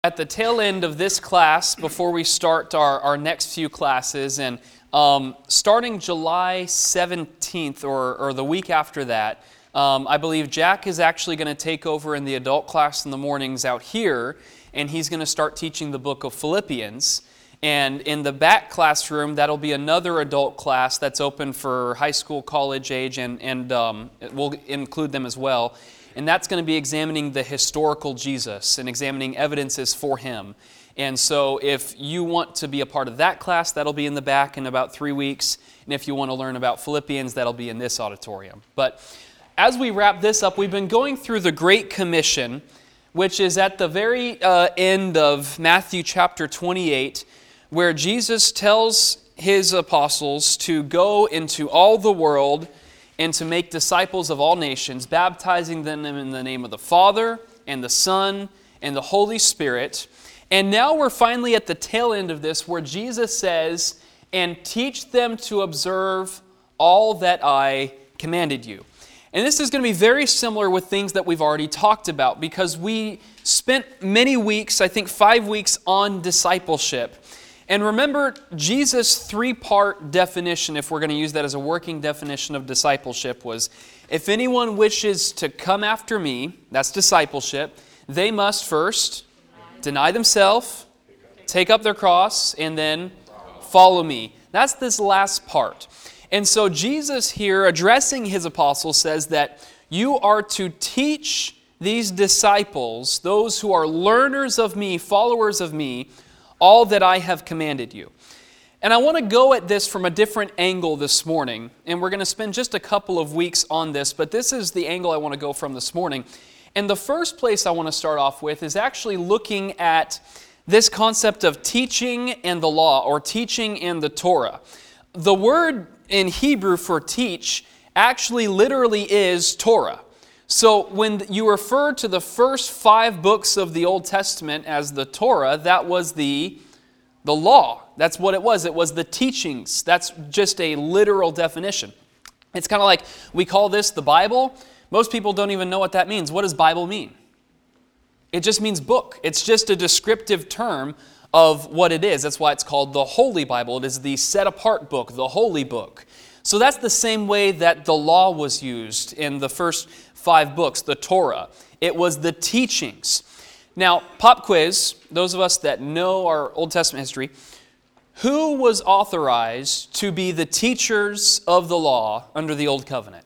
At the tail end of this class, before we start our next few classes, and starting July 17th or the week after that, I believe Jack is actually going to take over in the adult class in the mornings out here, and he's going to start teaching the book of Philippians. And in the back classroom, that'll be another adult class that's open for high school, college age, and we'll include them as well. And that's going to be examining the historical Jesus and examining evidences for him. And so if you want to be a part of that class, that'll be in the back in about 3 weeks. And if you want to learn about Philippians, that'll be in this auditorium. But as we wrap this up, we've been going through the Great Commission, which is at the very end of Matthew chapter 28, where Jesus tells his apostles to go into all the world and to make disciples of all nations, baptizing them in the name of the Father and the Son and the Holy Spirit. And now we're finally at the tail end of this, where Jesus says, "And teach them to observe all that I commanded you." And this is going to be very similar with things that we've already talked about, because we spent many weeks, I think 5 weeks, on discipleship. And remember, Jesus' three-part definition, if we're going to use that as a working definition of discipleship, was, if anyone wishes to come after me, that's discipleship, they must first deny themselves, take up their cross, and then follow me. That's this last part. And so Jesus here, addressing his apostles, says that you are to teach these disciples, those who are learners of me, followers of me, all that I have commanded you. And I want to go at this from a different angle this morning, and we're going to spend just a couple of weeks on this, but this is the angle I want to go from this morning. And the first place I want to start off with is actually looking at this concept of teaching and the law, or teaching and the Torah. The word in Hebrew for teach actually literally is Torah. So when you refer to the first 5 books of the Old Testament as the Torah, that was the law. That's what it was. It was the teachings. That's just a literal definition. It's kind of like we call this the Bible. Most people don't even know what that means. What does Bible mean? It just means book. It's just a descriptive term of what it is. That's why it's called the Holy Bible. It is the set-apart book, the holy book. So that's the same way that the law was used in the first 5 books, the Torah. It was the teachings. Now, pop quiz, those of us that know our Old Testament history, who was authorized to be the teachers of the law under the Old Covenant?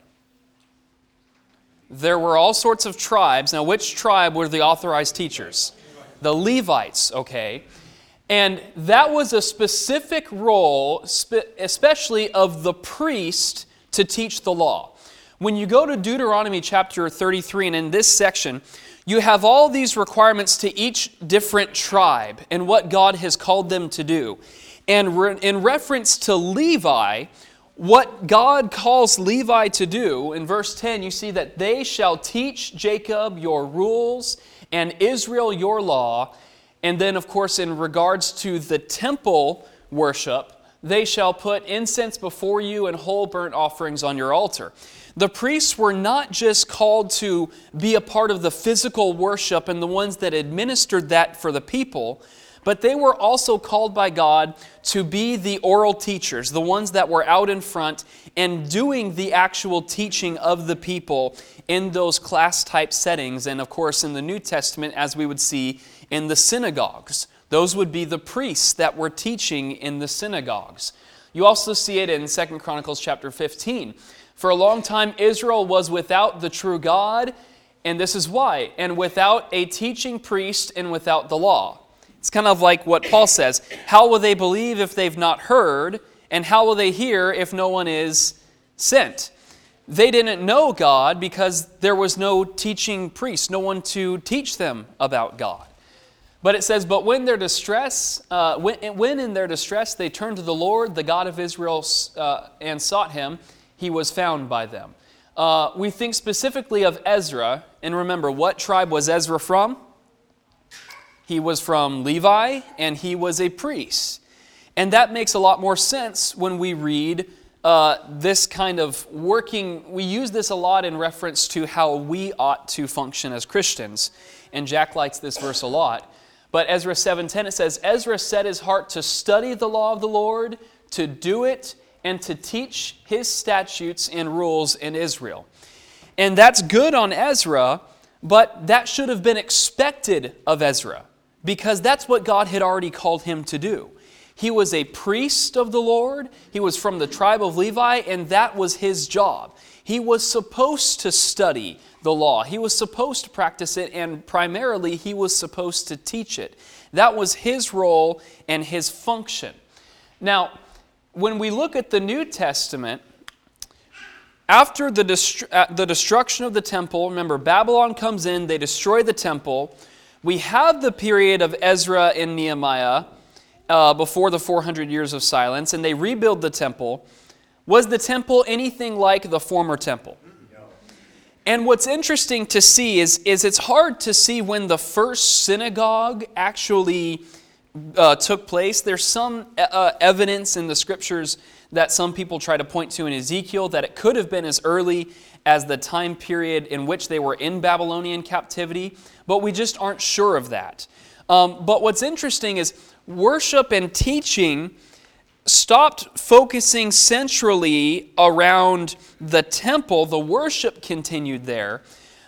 There were all sorts of tribes. Now, which tribe were the authorized teachers? The Levites, okay. And that was a specific role, especially of the priest, to teach the law. When you go to Deuteronomy chapter 33, and in this section, you have all these requirements to each different tribe and what God has called them to do. And in reference to Levi, what God calls Levi to do, in verse 10, you see that they shall teach Jacob your rules and Israel your law. And then, of course, in regards to the temple worship, they shall put incense before you and whole burnt offerings on your altar. The priests were not just called to be a part of the physical worship and the ones that administered that for the people, but they were also called by God to be the oral teachers, the ones that were out in front and doing the actual teaching of the people in those class-type settings. And of course, in the New Testament, as we would see in the synagogues, those would be the priests that were teaching in the synagogues. You also see it in 2 Chronicles chapter 15. For a long time, Israel was without the true God, and this is why, and without a teaching priest and without the law. It's kind of like what Paul says, how will they believe if they've not heard, and how will they hear if no one is sent? They didn't know God because there was no teaching priest, no one to teach them about God. But it says, but when in their distress they turned to the Lord, the God of Israel, and sought Him, He was found by them. We think specifically of Ezra, and remember, what tribe was Ezra from? He was from Levi, and he was a priest. And that makes a lot more sense when we read this kind of working. We use this a lot in reference to how we ought to function as Christians. And Jack likes this verse a lot. But Ezra 7:10, it says, Ezra set his heart to study the law of the Lord, to do it, and to teach his statutes and rules in Israel. And that's good on Ezra, but that should have been expected of Ezra, because that's what God had already called him to do. He was a priest of the Lord. He was from the tribe of Levi, and that was his job. He was supposed to study the law. He was supposed to practice it, and primarily he was supposed to teach it. That was his role and his function. Now, when we look at the New Testament, after the destruction of the temple, remember, Babylon comes in, they destroy the temple. We have the period of Ezra and Nehemiah before the 400 years of silence, and they rebuild the temple. Was the temple anything like the former temple? No. And what's interesting to see is it's hard to see when the first synagogue actually took place. There's some evidence in the scriptures that some people try to point to in Ezekiel that it could have been as early as the time period in which they were in Babylonian captivity, but we just aren't sure of that. But what's interesting is worship and teaching stopped focusing centrally around the temple. The worship continued there,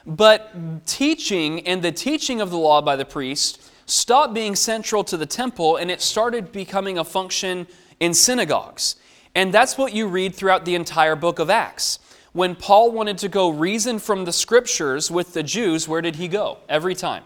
but teaching and the teaching of the law by the priest stopped being central to the temple, and it started becoming a function in synagogues. And that's what you read throughout the entire book of Acts. When Paul wanted to go reason from the scriptures with the Jews, where did he go every time?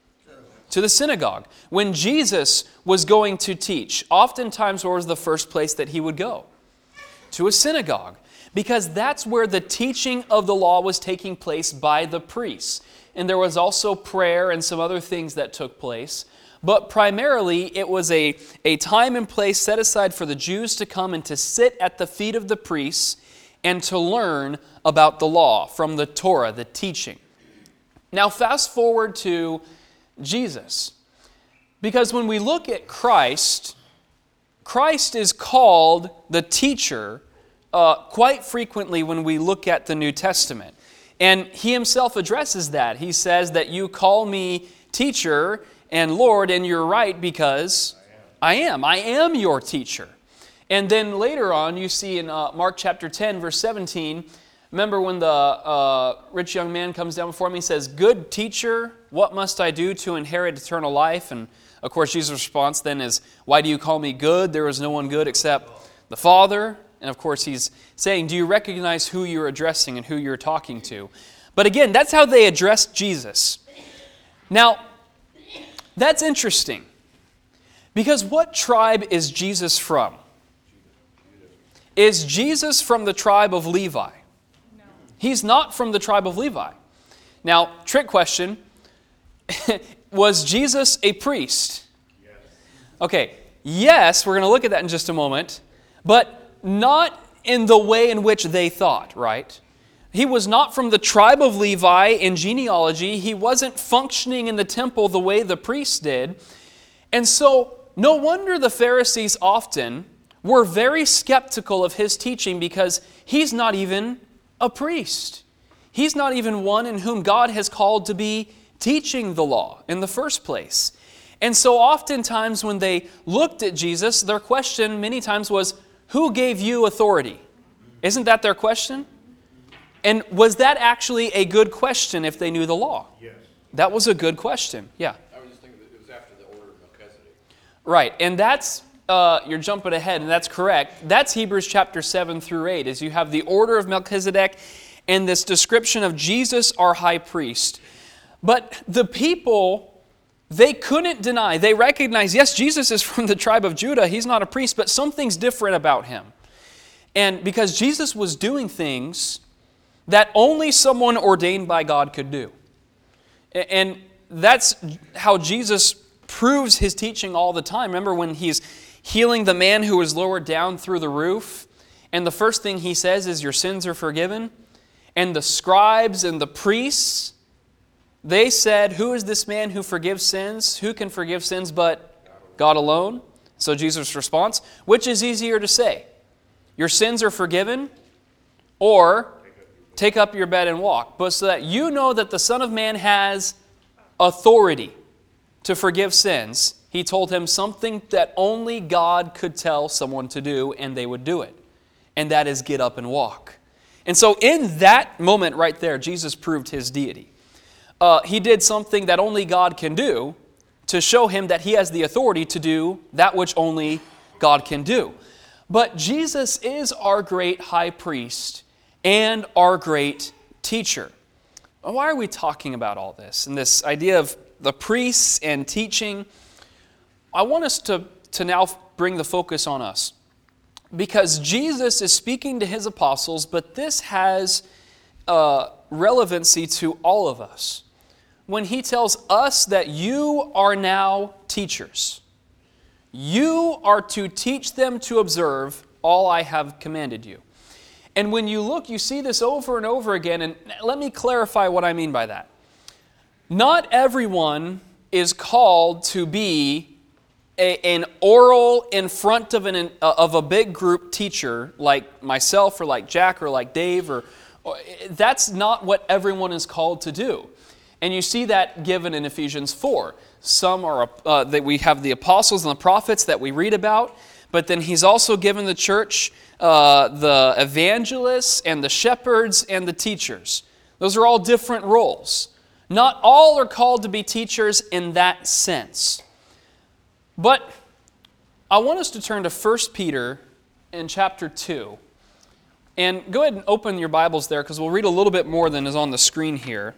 To the synagogue. When Jesus was going to teach, oftentimes where was the first place that he would go? To a synagogue. Because that's where the teaching of the law was taking place by the priests. And there was also prayer and some other things that took place. But primarily, it was a time and place set aside for the Jews to come and to sit at the feet of the priests and to learn about the law from the Torah, the teaching. Now, fast forward to Jesus. Because when we look at Christ, Christ is called the teacher quite frequently when we look at the New Testament. And he himself addresses that. He says that you call me teacher and Lord, and you're right because I am your teacher. And then later on, you see in Mark chapter 10, verse 17, remember when the rich young man comes down before him, he says, "Good teacher, what must I do to inherit eternal life?" And of course, Jesus' response then is, "Why do you call me good? There is no one good except the Father." And of course, he's saying, do you recognize who you're addressing and who you're talking to? But again, that's how they addressed Jesus. Now, that's interesting. Because what tribe is Jesus from? Is Jesus from the tribe of Levi? No. He's not from the tribe of Levi. Now, trick question. Was Jesus a priest? Yes. Okay, yes, we're going to look at that in just a moment. But not in the way in which they thought, right? He was not from the tribe of Levi in genealogy. He wasn't functioning in the temple the way the priests did. And so, no wonder the Pharisees often were very skeptical of his teaching because he's not even a priest. He's not even one in whom God has called to be teaching the law in the first place. And so oftentimes when they looked at Jesus, their question many times was, who gave you authority? Isn't that their question? And was that actually a good question if they knew the law? Yes. That was a good question. Yeah. I was just thinking that it was after the order of Melchizedek. Right. And that's, you're jumping ahead, and that's correct. That's Hebrews chapter 7 through 8, is you have the order of Melchizedek and this description of Jesus, our high priest. But the people, they couldn't deny. They recognized, yes, Jesus is from the tribe of Judah. He's not a priest, but something's different about him. And because Jesus was doing things that only someone ordained by God could do. And that's how Jesus proves his teaching all the time. Remember when he's healing the man who was lowered down through the roof, and the first thing he says is, your sins are forgiven. And the scribes and the priests, they said, who is this man who forgives sins? Who can forgive sins but God alone? So Jesus' response, which is easier to say? Your sins are forgiven, or take up your bed and walk. But so that you know that the Son of Man has authority to forgive sins, he told him something that only God could tell someone to do, and they would do it. And that is get up and walk. And so in that moment right there, Jesus proved his deity. He did something that only God can do to show him that he has the authority to do that which only God can do. But Jesus is our great high priest and our great teacher. Why are we talking about all this and this idea of the priests and teaching? I want us to now bring the focus on us, because Jesus is speaking to his apostles, but this has relevancy to all of us. When he tells us that you are now teachers, you are to teach them to observe all I have commanded you. And when you look, you see this over and over again, and let me clarify what I mean by that. Not everyone is called to be an oral in front of a big group teacher like myself or like Jack or like Dave. Or that's not what everyone is called to do. And you see that given in Ephesians 4. Some are that we have the apostles and the prophets that we read about, but then he's also given the church the evangelists and the shepherds and the teachers. Those are all different roles. Not all are called to be teachers in that sense. But I want us to turn to 1 Peter in chapter 2. And go ahead and open your Bibles there, because we'll read a little bit more than is on the screen here.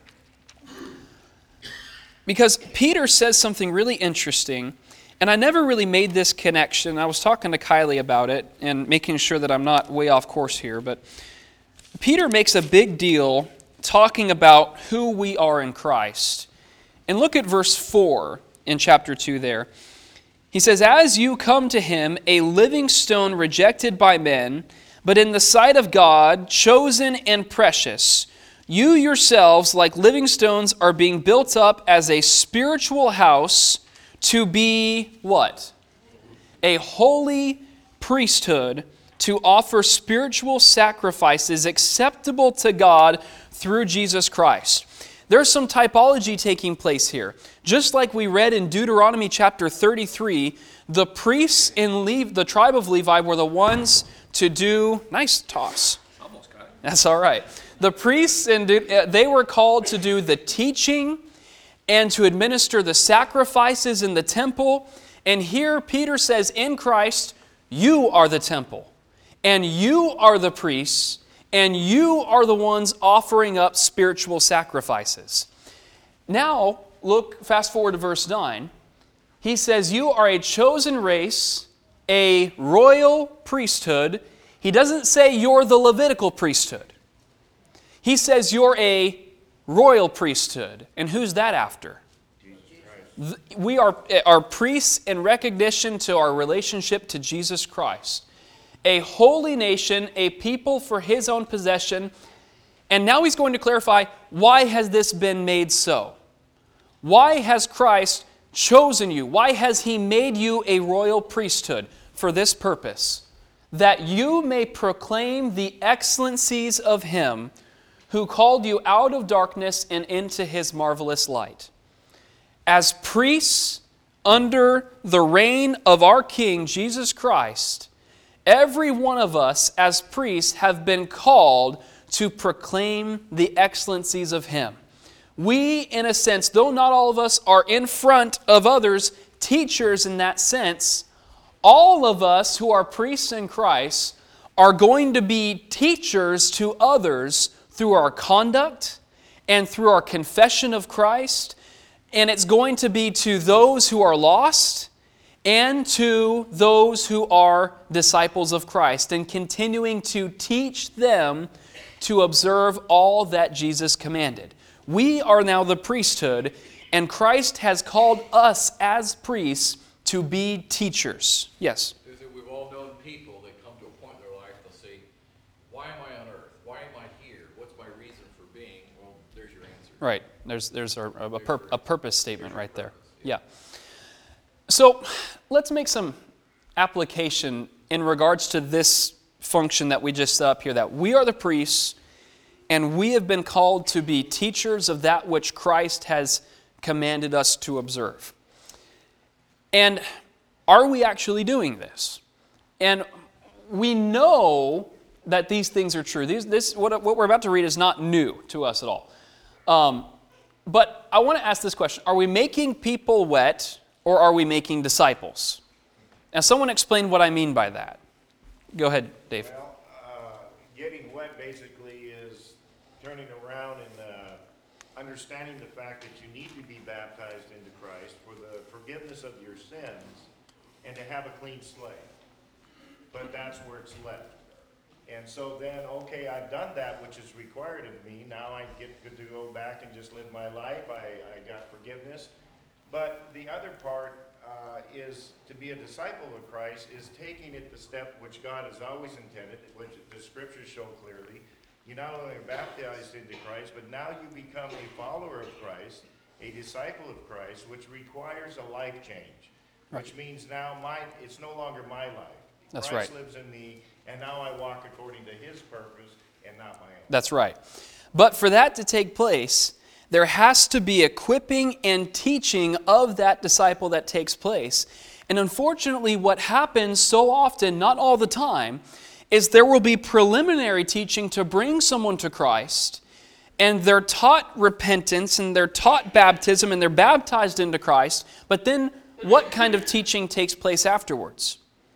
Because Peter says something really interesting, and I never really made this connection. I was talking to Kylie about it and making sure that I'm not way off course here, but Peter makes a big deal talking about who we are in Christ. And look at verse 4 in chapter 2 there. He says, "As you come to him, a living stone rejected by men, but in the sight of God, chosen and precious, you yourselves, like living stones, are being built up as a spiritual house to be" what? "A holy priesthood, to offer spiritual sacrifices acceptable to God through Jesus Christ." There's some typology taking place here. Just like we read in Deuteronomy chapter 33, the priests in the tribe of Levi were the ones to do... Nice toss. Almost got it. That's all right. The priests, they were called to do the teaching and to administer the sacrifices in the temple. And here Peter says, in Christ, you are the temple, and you are the priests, and you are the ones offering up spiritual sacrifices. Now, fast forward to verse 9. He says, you are a chosen race, a royal priesthood. He doesn't say you're the Levitical priesthood. He says you're a royal priesthood. And who's that after? We are priests in recognition to our relationship to Jesus Christ. A holy nation, a people for his own possession. And now he's going to clarify, why has this been made so? Why has Christ chosen you? Why has he made you a royal priesthood? For this purpose, that you may proclaim the excellencies of him who called you out of darkness and into his marvelous light. As priests under the reign of our King, Jesus Christ, every one of us as priests have been called to proclaim the excellencies of him. We, in a sense, though not all of us are in front of others, teachers in that sense, all of us who are priests in Christ are going to be teachers to others through our conduct and through our confession of Christ. And it's going to be to those who are lost and to those who are disciples of Christ, and continuing to teach them to observe all that Jesus commanded. We are now the priesthood, and Christ has called us as priests to be teachers. Yes? Is that we've all known people that come to a point in their life, they'll say, why am I on earth? Why am I here? What's my reason for being? Well, there's your answer. Right. There's a purpose statement right there. Yeah. So let's make some application in regards to this function that we just set up here, that we are the priests, and we have been called to be teachers of that which Christ has commanded us to observe. And are we actually doing this? And we know that these things are true. What we're about to read is not new to us at all. But I want to ask this question. Are we making people wet, or are we making disciples? Now, someone explain what I mean by that. Go ahead, Dave. Well, getting wet basically is turning around and understanding the fact that you need to be baptized into Christ for the forgiveness of your sins and to have a clean slate. But that's where it's left. And so then, okay, I've done that which is required of me. Now I get good to go back and just live my life. I got forgiveness. But the other part is to be a disciple of Christ is taking it the step which God has always intended, which the scriptures show clearly. You not only are baptized into Christ, but now you become a follower of Christ, a disciple of Christ, which requires a life change. Right. Which means now it's no longer my life. That's Christ right. lives in me, and now I walk according to his purpose and not my own. That's right. But for that to take place, there has to be equipping and teaching of that disciple that takes place. And unfortunately, what happens so often, not all the time, is there will be preliminary teaching to bring someone to Christ, and they're taught repentance, and they're taught baptism, and they're baptized into Christ, but then what kind of teaching takes place afterwards?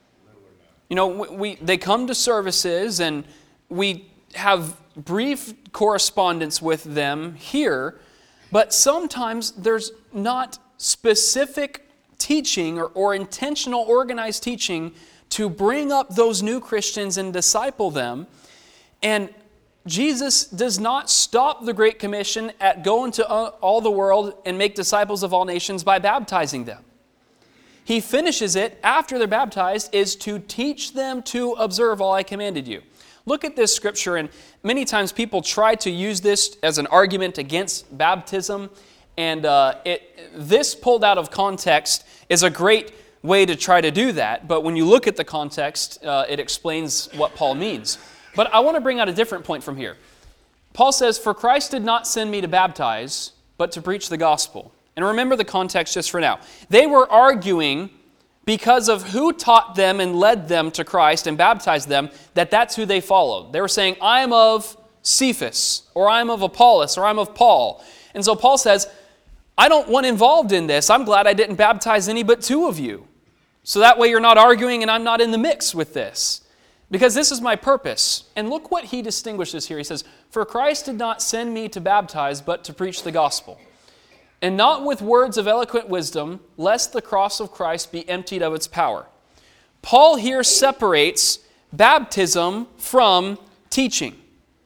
You know, they come to services, and we have brief correspondence with them here, but sometimes there's not specific teaching or intentional organized teaching to bring up those new Christians and disciple them. And Jesus does not stop the Great Commission at go into all the world and make disciples of all nations by baptizing them. He finishes it after they're baptized is to teach them to observe all I commanded you. Look at this scripture, and many times people try to use this as an argument against baptism, and this pulled out of context is a great way to try to do that, but when you look at the context, it explains what Paul means. But I want to bring out a different point from here. Paul says, "For Christ did not send me to baptize, but to preach the gospel." And remember the context just for now. They were arguing because of who taught them and led them to Christ and baptized them, that's who they followed. They were saying, I'm of Cephas, or I'm of Apollos, or I'm of Paul. And so Paul says, I don't want involved in this. I'm glad I didn't baptize any but two of you. So that way you're not arguing and I'm not in the mix with this. Because this is my purpose. And look what he distinguishes here. He says, "For Christ did not send me to baptize, but to preach the gospel. And not with words of eloquent wisdom, lest the cross of Christ be emptied of its power." Paul here separates baptism from teaching.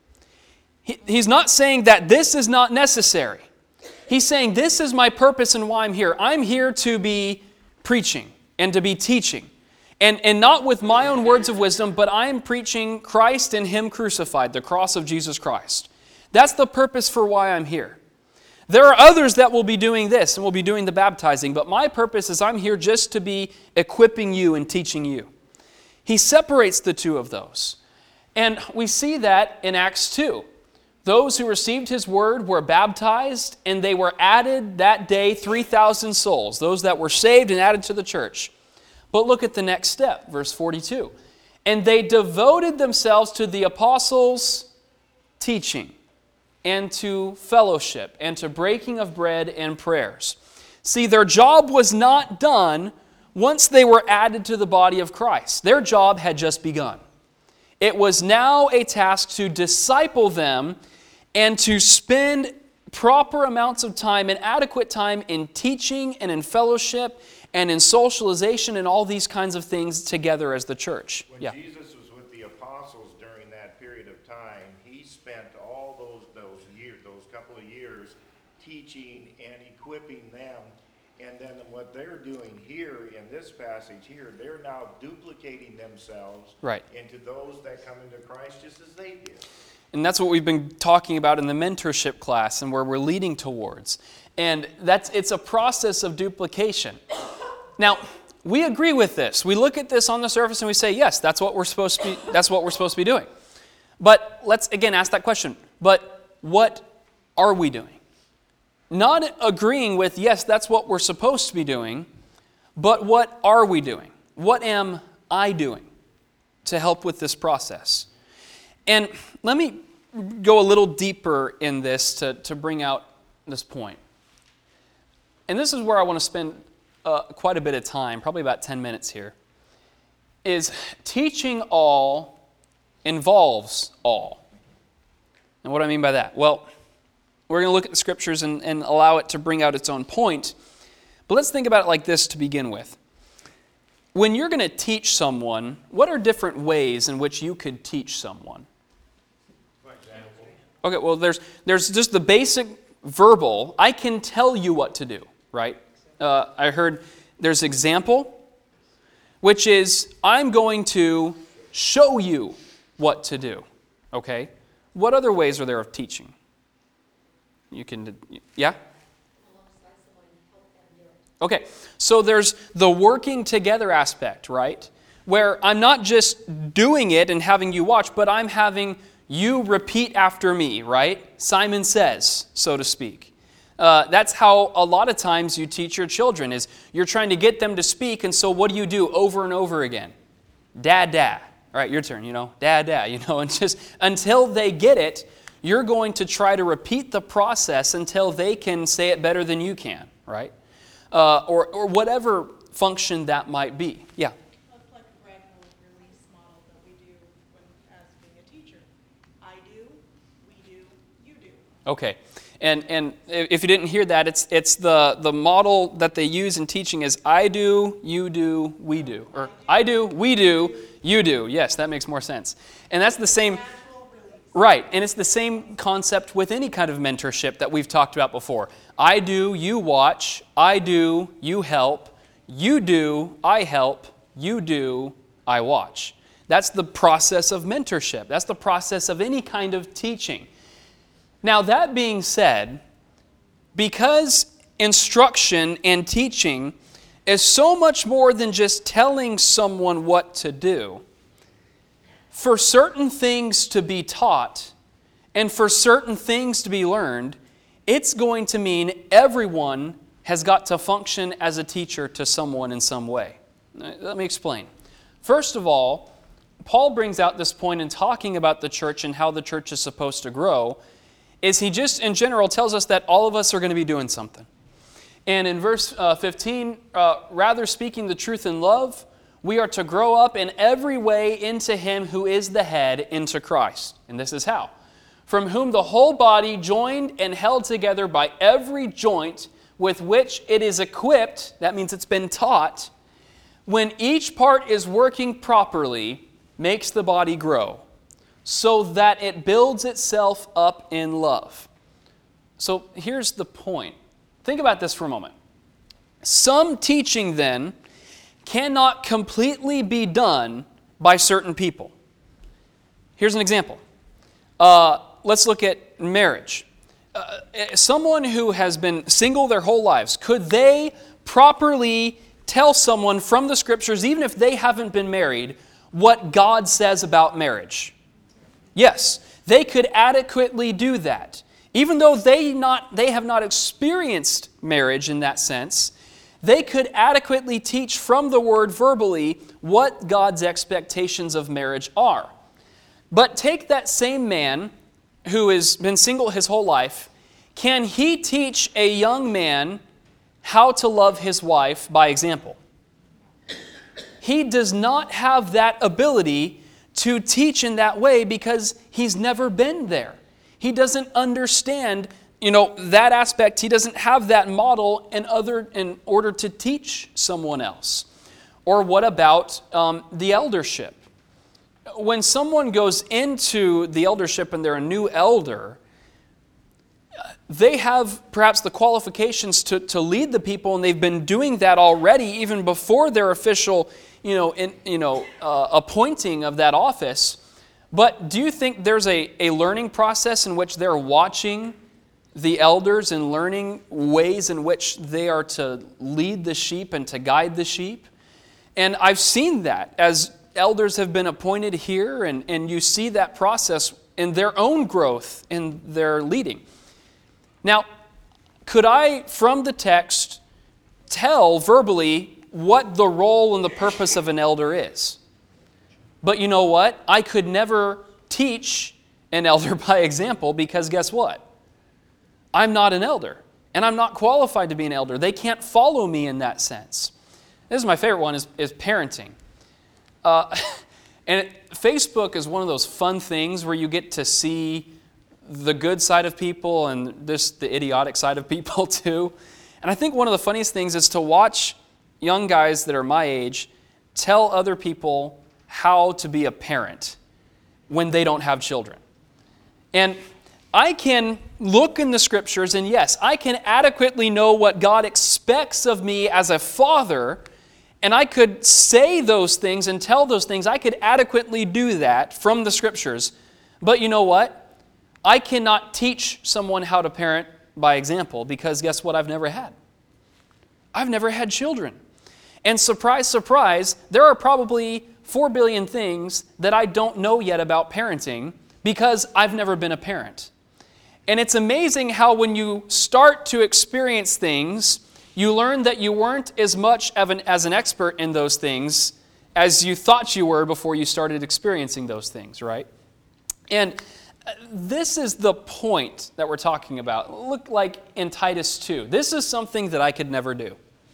He's not saying that this is not necessary. He's saying this is my purpose and why I'm here. I'm here to be preaching and to be teaching. And not with my own words of wisdom, but I am preaching Christ and Him crucified, the cross of Jesus Christ. That's the purpose for why I'm here. There are others that will be doing this and will be doing the baptizing, but my purpose is I'm here just to be equipping you and teaching you. He separates the two of those. And we see that in Acts 2. Those who received His word were baptized, and they were added that day 3,000 souls, those that were saved and added to the church. But look at the next step, verse 42. "And they devoted themselves to the apostles' teaching, and to fellowship, and to breaking of bread and prayers." See, their job was not done once they were added to the body of Christ. Their job had just begun. It was now a task to disciple them and to spend proper amounts of time and adequate time in teaching and in fellowship and in socialization and all these kinds of things together as the church. When Jesus was with the apostles during that period of time, He spent all those years, those couple of years, teaching and equipping them. And then what they're doing here in this passage here, they're now duplicating themselves into those that come into Christ just as they did. And that's what we've been talking about in the mentorship class and where we're leading towards. And it's a process of duplication. Now, we agree with this. We look at this on the surface and we say, yes, that's what we're supposed to be doing. But let's again ask that question. But what are we doing? Not agreeing with, yes, that's what we're supposed to be doing, But what are we doing? What am I doing to help with this process? And let me go a little deeper in this to bring out this point. And this is where I want to spend quite a bit of time, probably about 10 minutes here, is teaching all involves all. And what do I mean by that? Well, we're going to look at the scriptures and allow it to bring out its own point. But let's think about it like this to begin with. When you're going to teach someone, what are different ways in which you could teach someone? For example, Okay, well, there's just the basic verbal. I can tell you what to do, right? I heard there's example, which is I'm going to show you what to do, okay? What other ways are there of teaching? You can, yeah? Okay, so there's the working together aspect, right? Where I'm not just doing it and having you watch, but I'm having you repeat after me, right? Simon Says, so to speak. That's how a lot of times you teach your children, is you're trying to get them to speak, and so what do you do over and over again? Dad, dad. All right, your turn, dad, dad, and just until they get it, you're going to try to repeat the process until they can say it better than you can, right? Or whatever function that might be. Yeah? It's like a Bracknell release model that we do as being a teacher. I do, we do, you do. Okay. And if you didn't hear that, it's the model that they use in teaching is I do, you do, we do. Or I do, we do, you do. Yes, that makes more sense. And that's the same, right, and it's the same concept with any kind of mentorship that we've talked about before. I do, you watch. I do, you help. You do, I help. You do, I watch. That's the process of mentorship. That's the process of any kind of teaching. Now, that being said, because instruction and teaching is so much more than just telling someone what to do, for certain things to be taught and for certain things to be learned, it's going to mean everyone has got to function as a teacher to someone in some way. Let me explain. First of all, Paul brings out this point in talking about the church and how the church is supposed to grow, is he just in general tells us that all of us are going to be doing something. And in verse 15, rather speaking the truth in love, we are to grow up in every way into Him who is the head, into Christ. And this is how. From whom the whole body, joined and held together by every joint with which it is equipped, that means it's been taught, when each part is working properly, makes the body grow, so that it builds itself up in love. So here's the point. Think about this for a moment. Some teaching then cannot completely be done by certain people. Here's an example. Let's look at marriage. Someone who has been single their whole lives, could they properly tell someone from the Scriptures, even if they haven't been married, what God says about marriage? Yes, they could adequately do that. Even though they have not experienced marriage in that sense, they could adequately teach from the Word verbally what God's expectations of marriage are. But take that same man who has been single his whole life, can he teach a young man how to love his wife by example? He does not have that ability to teach in that way because he's never been there. He doesn't understand, that aspect. He doesn't have that model in order to teach someone else. Or what about the eldership? When someone goes into the eldership and they're a new elder, they have perhaps the qualifications to lead the people, and they've been doing that already even before their official appointing of that office. But do you think there's a learning process in which they're watching the elders and learning ways in which they are to lead the sheep and to guide the sheep? And I've seen that as elders have been appointed here, and you see that process in their own growth in their leading. Now, could I, from the text, tell verbally what the role and the purpose of an elder is. But you know what? I could never teach an elder by example because guess what? I'm not an elder, and I'm not qualified to be an elder. They can't follow me in that sense. This is my favorite one, is parenting. And Facebook is one of those fun things where you get to see the good side of people and the idiotic side of people too. And I think one of the funniest things is to watch young guys that are my age tell other people how to be a parent when they don't have children. And I can look in the Scriptures, and yes, I can adequately know what God expects of me as a father, and I could say those things and tell those things. I could adequately do that from the Scriptures. But you know what? I cannot teach someone how to parent by example because guess what? I've never had. I've never had children. And surprise, surprise, there are probably 4 billion things that I don't know yet about parenting because I've never been a parent. And it's amazing how when you start to experience things, you learn that you weren't as much as an expert in those things as you thought you were before you started experiencing those things, right? And this is the point that we're talking about. Look like in Titus 2. This is something that I could never do.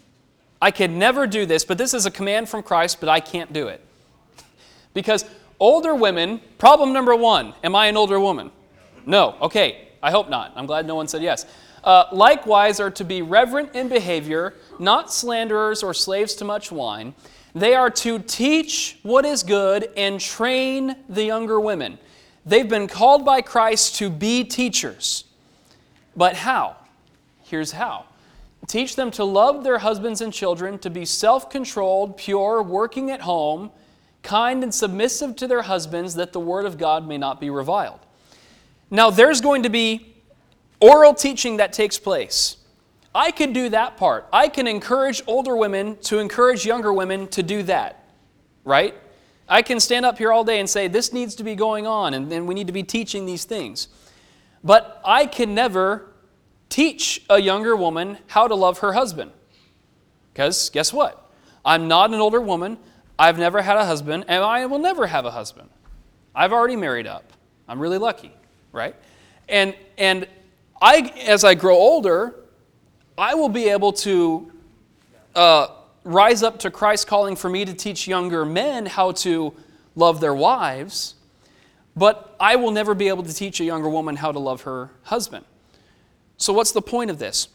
I could never do this, but this is a command from Christ, but I can't do it. Because older women, problem number one, am I an older woman? No. Okay, I hope not. I'm glad no one said yes. Likewise are to be reverent in behavior, not slanderers or slaves to much wine. They are to teach what is good and train the younger women. They've been called by Christ to be teachers. But how? Here's how. Teach them to love their husbands and children, to be self-controlled, pure, working at home, kind and submissive to their husbands, that the word of God may not be reviled. Now, there's going to be oral teaching that takes place. I can do that part. I can encourage older women to encourage younger women to do that, right? I can stand up here all day and say, this needs to be going on, and then we need to be teaching these things. But I can never teach a younger woman how to love her husband. Because guess what? I'm not an older woman. I've never had a husband, and I will never have a husband. I've already married up. I'm really lucky, right? And as I grow older, I will be able to rise up to Christ's calling for me to teach younger men how to love their wives, but I will never be able to teach a younger woman how to love her husband. So what's the point of this?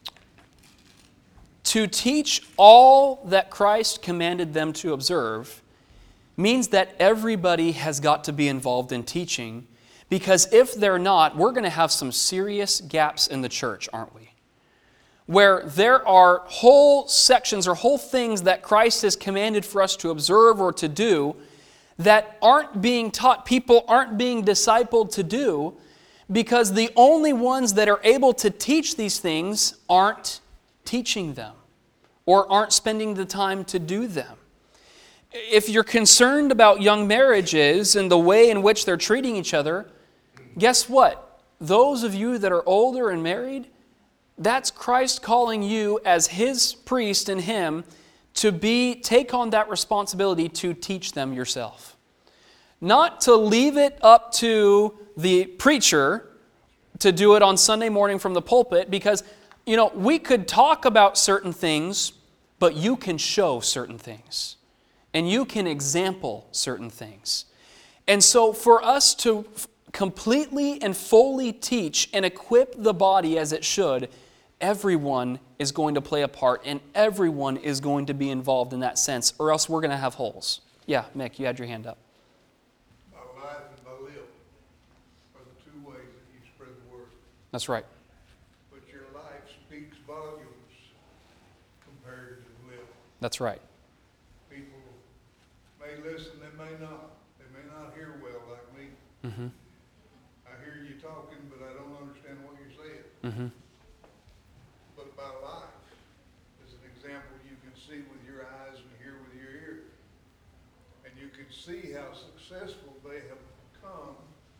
To teach all that Christ commanded them to observe means that everybody has got to be involved in teaching, because if they're not, we're going to have some serious gaps in the church, aren't we? Where there are whole sections or whole things that Christ has commanded for us to observe or to do that aren't being taught, people aren't being discipled to do, because the only ones that are able to teach these things aren't teaching them or aren't spending the time to do them. If you're concerned about young marriages and the way in which they're treating each other, guess what? Those of you that are older and married, that's Christ calling you as His priest and Him to take on that responsibility to teach them yourself. Not to leave it up to the preacher to do it on Sunday morning from the pulpit, because, we could talk about certain things, but you can show certain things. And you can example certain things. And so for us to completely and fully teach and equip the body as it should, everyone is going to play a part and everyone is going to be involved in that sense, or else we're going to have holes. Yeah, Mick, you had your hand up. My life and my lip are the two ways that you spread the word. That's right. But your life speaks volumes compared to the lip. That's right. People may listen, they may not. They may not hear well like me. Mm-hmm. I hear you talking, but I don't understand what you're saying. Mm-hmm. But my life is an example you can see with your eyes and hear with your ears. And you can see how successful they have become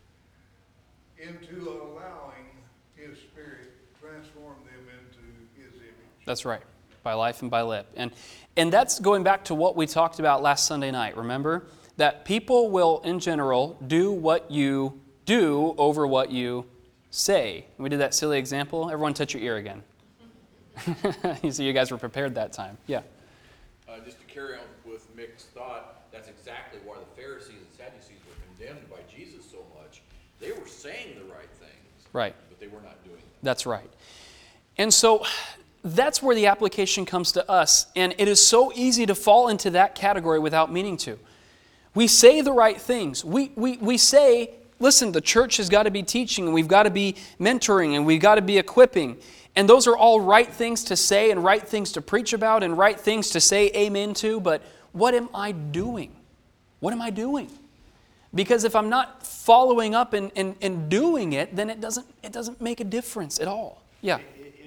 into allowing His Spirit to transform them into His image. That's right. By life and by lip. And that's going back to what we talked about last Sunday night, remember? That people will, in general, do what you do over what you say. We did that silly example. Everyone touch your ear again. So you guys were prepared that time. Yeah. Just to carry on with Mick's thought, that's exactly why the Pharisees and Sadducees were condemned by Jesus so much. They were saying the right things, Right. but they were not doing them. That's right. And so that's where the application comes to us. And it is so easy to fall into that category without meaning to. We say the right things. We say, listen, the church has got to be teaching, and we've got to be mentoring, and we've got to be equipping. And those are all right things to say and right things to preach about and right things to say amen to. But what am I doing? What am I doing? Because if I'm not following up and doing it, then it doesn't make a difference at all. Yeah.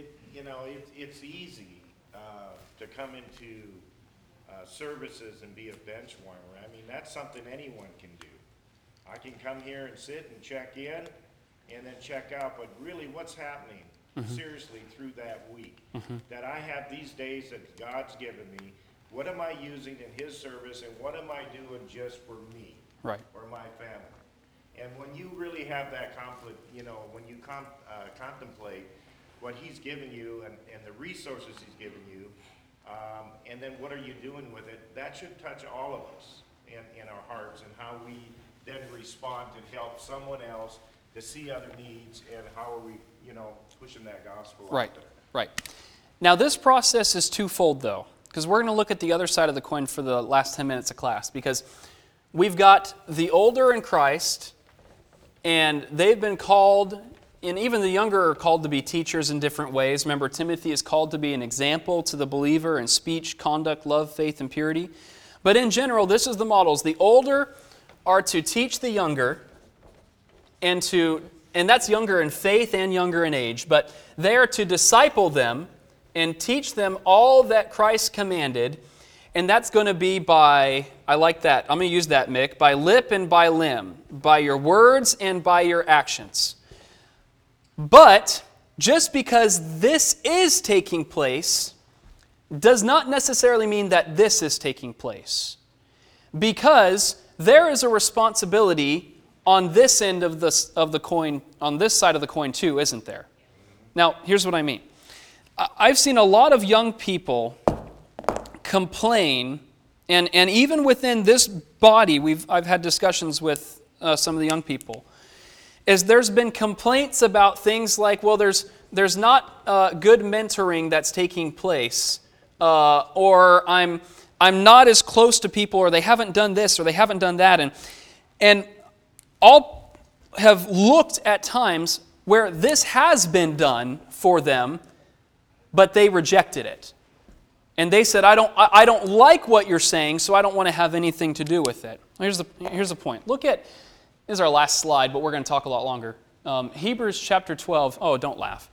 It's easy to come into services and be a bench warmer. I mean, that's something anyone can do. I can come here and sit and check in and then check out, but really what's happening seriously through that week? That I have these days that God's given me, what am I using in His service and what am I doing just for me? Right. Or my family? And when you really have that conflict, when you contemplate what He's given you and the resources He's given you, and then what are you doing with it, that should touch all of us in our hearts and how we then respond to help someone else to see other needs and how are we, pushing that gospel out there. Right. Now this process is twofold though, because we're going to look at the other side of the coin for the last 10 minutes of class, because we've got the older in Christ, and they've been called, and even the younger are called to be teachers in different ways. Remember, Timothy is called to be an example to the believer in speech, conduct, love, faith, and purity. But in general, this is the models. The older are to teach the younger, and that's younger in faith and younger in age, but they are to disciple them and teach them all that Christ commanded, and that's going to be by, I like that, I'm going to use that, Mick, by lip and by limb, by your words and by your actions. But just because this is taking place does not necessarily mean that this is taking place, because there is a responsibility on this end of the coin, on this side of the coin too, isn't there? Now, here's what I mean. I've seen a lot of young people complain, and even within this body, I've had discussions with some of the young people, is there's been complaints about things like, well, there's not good mentoring that's taking place, or I'm not as close to people, or they haven't done this, or they haven't done that, and all have looked at times where this has been done for them, but they rejected it. And they said, I don't like what you're saying, so I don't want to have anything to do with it. Here's the point. This is our last slide, but we're going to talk a lot longer. Hebrews chapter 12. Oh, don't laugh.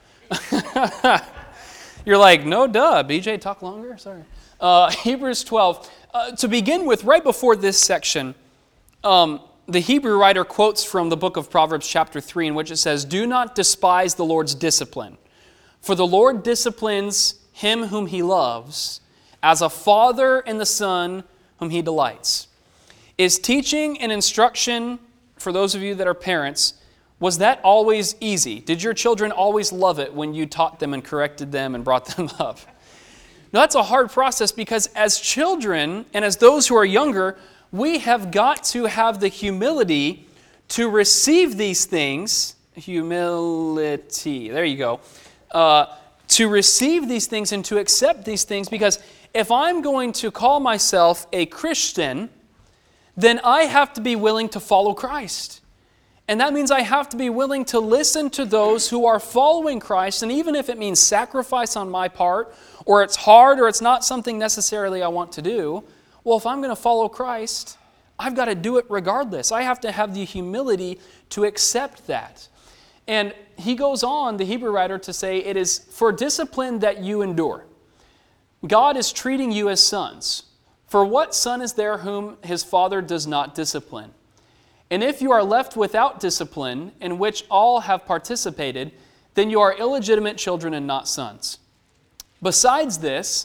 You're like, no duh, BJ, talk longer? Sorry. Hebrews 12. To begin with, right before this section, the Hebrew writer quotes from the book of Proverbs chapter 3, in which it says, "Do not despise the Lord's discipline, for the Lord disciplines him whom He loves, as a father in the son whom He delights." Is teaching and instruction, for those of you that are parents, was that always easy? Did your children always love it when you taught them and corrected them and brought them up? Now, that's a hard process, because as children and as those who are younger, we have got to have the humility to receive these things. Humility. There you go. To receive these things and to accept these things, because if I'm going to call myself a Christian, then I have to be willing to follow Christ. And that means I have to be willing to listen to those who are following Christ, and even if it means sacrifice on my part, or it's hard, or it's not something necessarily I want to do, well, if I'm going to follow Christ, I've got to do it regardless. I have to have the humility to accept that. And he goes on, the Hebrew writer, to say, it is for discipline that you endure. God is treating you as sons. For what son is there whom his father does not discipline? And if you are left without discipline, in which all have participated, then you are illegitimate children and not sons. Besides this,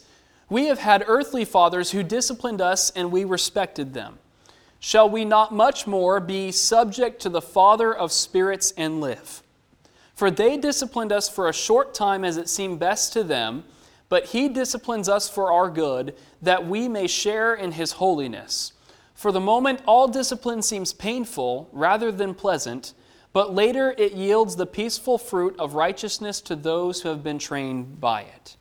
We have had earthly fathers who disciplined us, and we respected them. Shall we not much more be subject to the Father of spirits and live? For they disciplined us for a short time as it seemed best to them, but He disciplines us for our good, that we may share in His holiness. For the moment, all discipline seems painful rather than pleasant, but later it yields the peaceful fruit of righteousness to those who have been trained by it.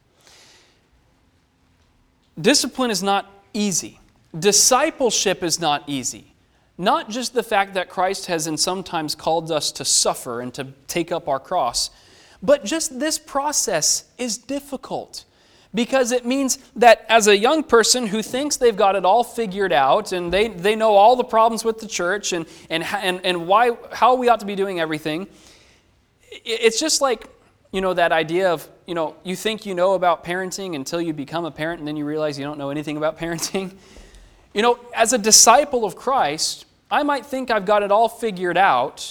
Discipline is not easy. Discipleship is not easy. Not just the fact that Christ has and sometimes called us to suffer and to take up our cross, but just this process is difficult. Because it means that as a young person who thinks they've got it all figured out and they know all the problems with the church and how we ought to be doing everything, it's just like, that idea of, you think you know about parenting until you become a parent and then you realize you don't know anything about parenting. As a disciple of Christ, I might think I've got it all figured out,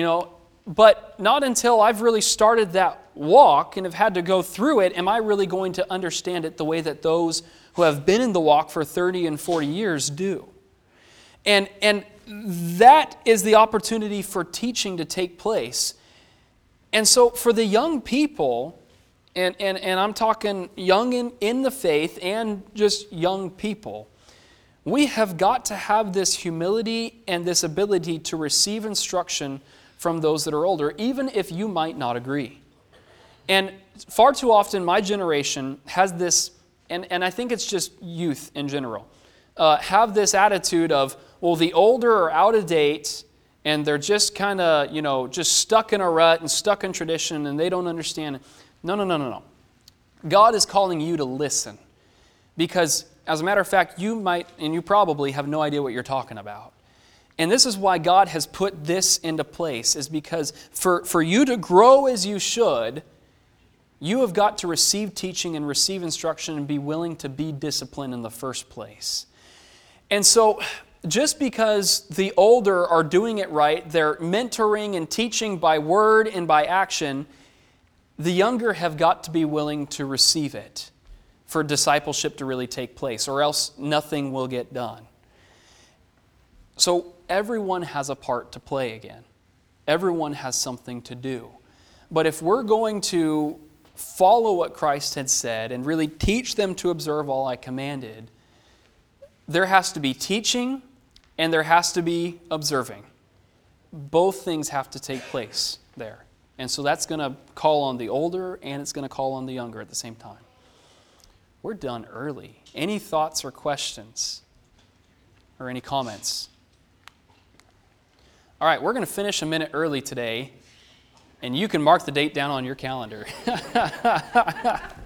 but not until I've really started that walk and have had to go through it am I really going to understand it the way that those who have been in the walk for 30 and 40 years do. And that is the opportunity for teaching to take place. And so for the young people, and I'm talking young in the faith and just young people, we have got to have this humility and this ability to receive instruction from those that are older, even if you might not agree. And far too often, my generation has this, and I think it's just youth in general, have this attitude of, well, the older are out of date, and they're just kind of, just stuck in a rut and stuck in tradition, and they don't understand it. No. God is calling you to listen. Because, as a matter of fact, you might, and you probably have no idea what you're talking about. And this is why God has put this into place, is because for you to grow as you should, you have got to receive teaching and receive instruction and be willing to be disciplined in the first place. And so, just because the older are doing it right, they're mentoring and teaching by word and by action, the younger have got to be willing to receive it for discipleship to really take place, or else nothing will get done. So everyone has a part to play again. Everyone has something to do. But if we're going to follow what Christ had said and really teach them to observe all I commanded, there has to be teaching and there has to be observing. Both things have to take place there. And so that's going to call on the older and it's going to call on the younger at the same time. We're done early. Any thoughts or questions? Or any comments? All right, we're going to finish a minute early today, and you can mark the date down on your calendar.